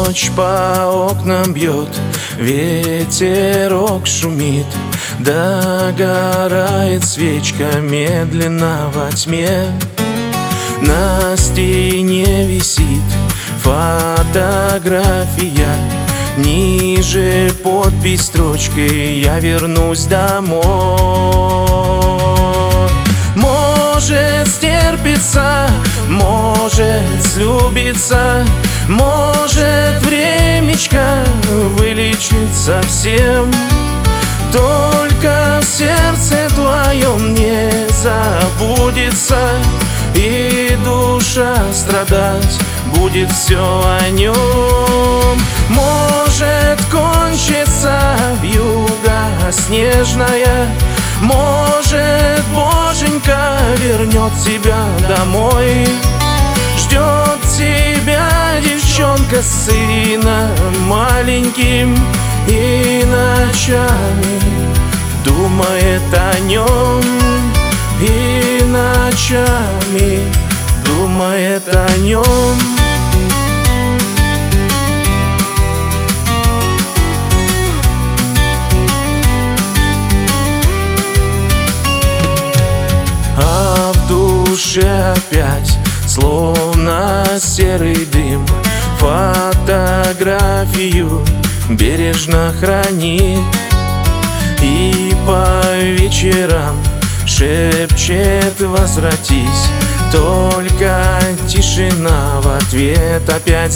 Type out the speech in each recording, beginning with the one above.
Ночь по окнам бьет, ветерок шумит, догорает свечка медленно во тьме. На стене висит фотография, ниже подпись строчкой «Я вернусь домой». Может стерпится, может слюбится, может времечко вылечит совсем. Только в сердце твоем не забудется, и душа страдать будет все о нем. Может кончиться вьюга снежная, может Боженька вернет тебя домой. Ждет тебя девчонка с сыном маленьким, и ночами думает о нем, и ночами думает о нем. А в душе опять словно серый дым фотографию бережно хранит, и по вечерам шепчет: возвратись. Только тишина в ответ опять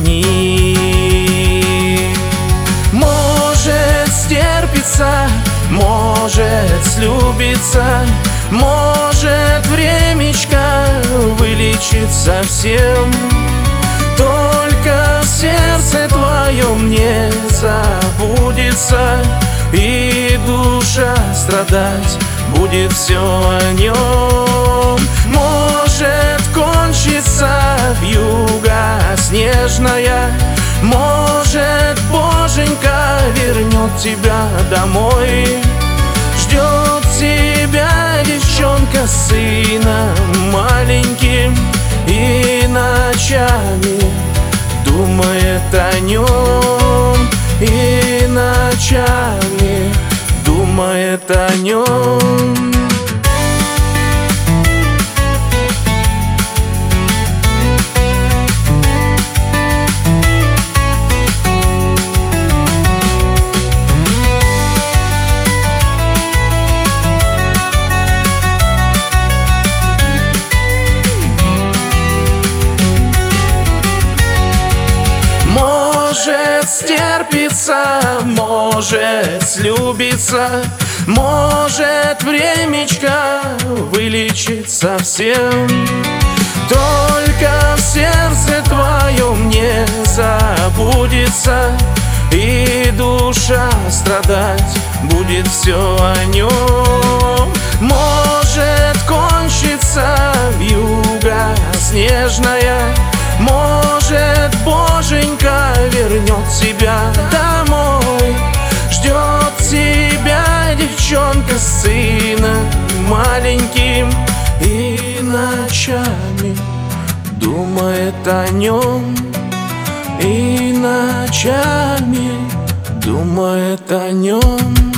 звенит. Может стерпится, может слюбится, может времечко вылечит совсем. Только в сердце твоем не забудется, и душа страдать будет все о нем. Может кончиться вьюга снежная, может Боженька вернет тебя домой. Ждет тебя девчонка с сыном маленьким, и ночами думает о нем, и ночами думает о нем. Может стерпится, может слюбится, может времечко вылечит совсем. Только в сердце твоем не забудется, и душа страдать будет все о нем. Может кончиться вьюга снежная, может Боженька вернет тебя домой. Ждет тебя девчонка с сыном маленьким, и ночами думает о нем, и ночами думает о нем.